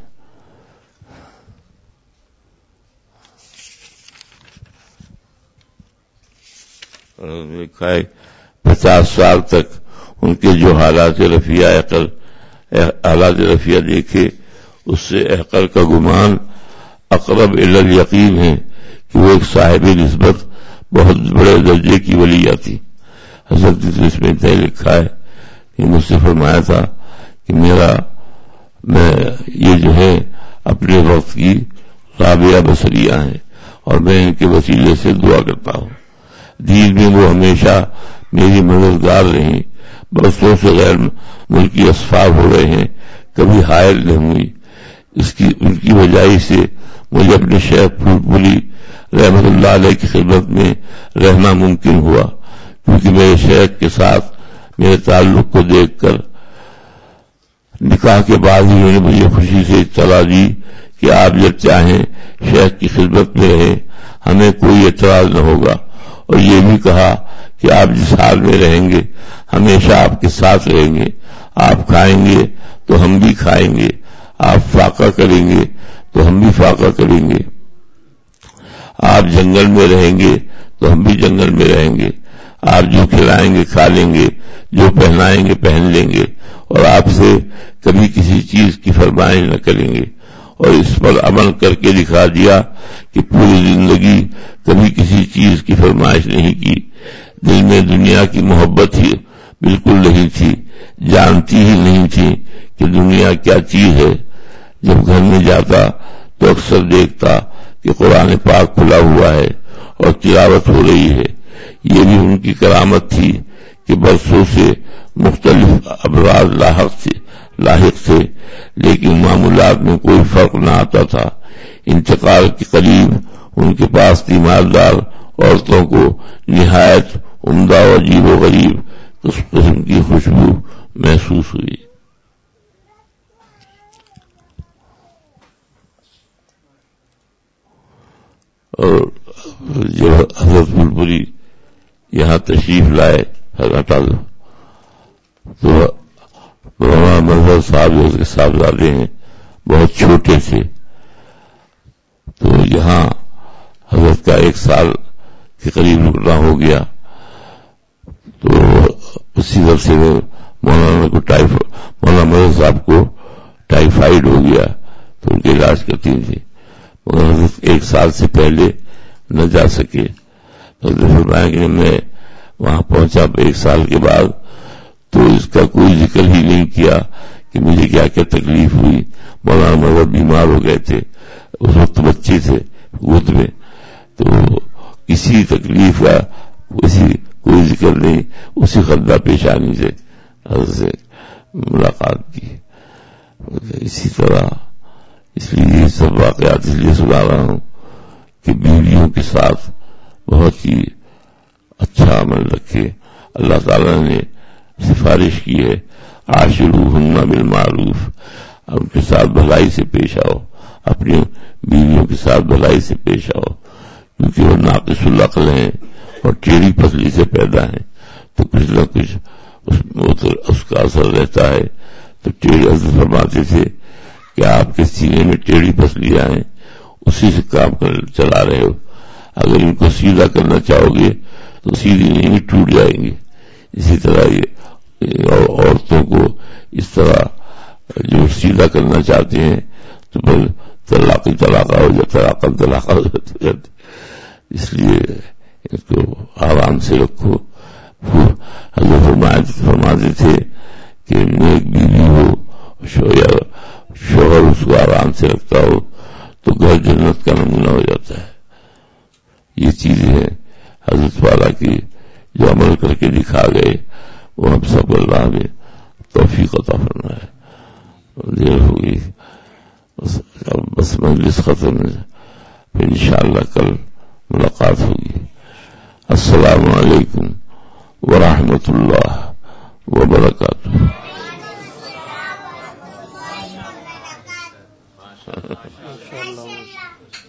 لکھا ہے پچاس سال تک ان کے جو حالات رفیع عقل حالات رفیع دیکھے اس سے عقل کا گمان اقرب الی الیقین ہے کہ وہ ایک صاحب نسبت بہت بڑے درجے کی ولی آتی. حضرت اس میں طے لکھا ہے کہ مجھ سے فرمایا تھا کہ میرا میں یہ جو ہے اپنے وقت کی رابعہ بصریہ ہیں اور میں ان کے وسیلے سے دعا کرتا ہوں. دین میں وہ ہمیشہ میری مددگار رہیں. برسوں سے غیر ملکی اسفار ہو رہے ہیں، کبھی حائل نہیں ہوئی. اس کی ان کی وجہ سے مجھے اپنے شیخ پھول پولی رحمت اللہ علیہ کی خدمت میں رہنا ممکن ہوا، کیونکہ میرے شیخ کے ساتھ میرے تعلق کو دیکھ کر نکاح کے بعد ہی انہوں نے مجھے خوشی سے اطلاع دی کہ آپ جب چاہیں شیخ کی خدمت میں رہیں، ہمیں کوئی اعتراض نہ ہوگا، اور یہ بھی کہا کہ آپ جس حال میں رہیں گے ہمیشہ آپ کے ساتھ رہیں گے، آپ کھائیں گے تو ہم بھی کھائیں گے، آپ فاقہ کریں گے تو ہم بھی فاقہ کریں گے، آپ جنگل میں رہیں گے تو ہم بھی جنگل میں رہیں گے، آپ جو کھلائیں گے کھا لیں گے، جو پہنائیں گے پہن لیں گے، اور آپ سے کبھی کسی چیز کی فرمائش نہ کریں گے۔ اور اس پر عمل کر کے دکھا دیا کہ پوری زندگی کبھی کسی چیز کی فرمائش نہیں کی، دل میں دنیا کی محبت ہی بالکل نہیں تھی، جانتی ہی نہیں تھی کہ دنیا کیا چیز ہے۔ جب گھر میں جاتا تو اکثر دیکھتا کہ قرآن پاک کھلا ہوا ہے اور تلاوت ہو رہی ہے۔ یہ بھی ان کی کرامت تھی کہ برسوں سے مختلف امراض لاحق تھے لاحق تھے لیکن معمولات میں کوئی فرق نہ آتا تھا۔ انتقال کے قریب ان کے پاس تیماردار عورتوں کو نہایت عمدہ و عجیب و غریب قسم کی خوشبو محسوس ہوئی۔ اور جب حضرت بلبلی یہاں تشریف لائے حضرت تو مولانا مظہر صاحب جو اس کے صاحبزادے ہیں بہت چھوٹے تھے، تو یہاں حضرت کا ایک سال کے قریب رکنا ہو گیا، تو اسی وقت سے مولانا کو ٹائیفائڈ مولانا مظہر صاحب کو ٹائیفائڈ ہو گیا تو ان کے علاج کرتی تھی، مگر حضرت ایک سال سے پہلے نہ جا سکے۔ تو فرمایا کہ میں وہاں پہنچا ایک سال کے بعد تو اس کا کوئی ذکر ہی نہیں کیا کہ مجھے کیا کیا تکلیف ہوئی۔ مولانا مظہر بیمار ہو گئے تھے، اس وقت بچے تھے گود میں، تو کسی تکلیف کا کسی کوئی ذکر نہیں، اسی خدہ پیشانی سے حضرت سے ملاقات کی۔ اسی طرح اس لیے یہ سب واقعات اس لیے سنا رہا ہوں کہ بیویوں کے ساتھ بہت ہی اچھا عمل رکھے۔ اللہ تعالیٰ نے سفارش کی ہے عاشروہن بالمعروف، ان کے ساتھ بھلائی سے پیش آؤ، اپنی بیویوں کے ساتھ بھلائی سے پیش آؤ، کیونکہ وہ ناقص العقل ہیں اور ٹیڑھی پسلی سے پیدا ہیں، تو کچھ نہ کچھ اس, اس کا اثر رہتا ہے۔ تو ٹیڑھی حضرت فرماتے تھے کہ آپ کے سینے میں ٹیڑھی پسلیاں ہیں، اسی سے کام کر چلا رہے ہو، اگر ان کو سیدھا کرنا چاہو گے تو سیدھی نہیں ٹوٹ جائیں گی۔ اسی طرح یہ عورتوں کو اس طرح جو سیدھا کرنا چاہتے ہیں تو پھر طلاق طلاق ہو جاتا ہے، طلاق ہو جاتی ہے، اس لیے اس کو آرام سے رکھو۔ حضرت فرماتے تھے کہ نیک بیوی ہو یا شوہر اس کو آرام سے رکھتا ہو تو گھر جنت کا نمونہ ہو جاتا ہے۔ یہ چیزیں ہیں حضرت والا کی جو عمل کر کے دکھا گئے، وہ ہم سب اللہ نے توفیق عطا فرمائے۔ دیر ہو گئی، بس مجلس ختم ہے، پھر انشاءاللہ کل ملاقات ہوگی۔ السلام علیکم ورحمۃ اللہ وبرکاتہ۔ ماشاءاللہ۔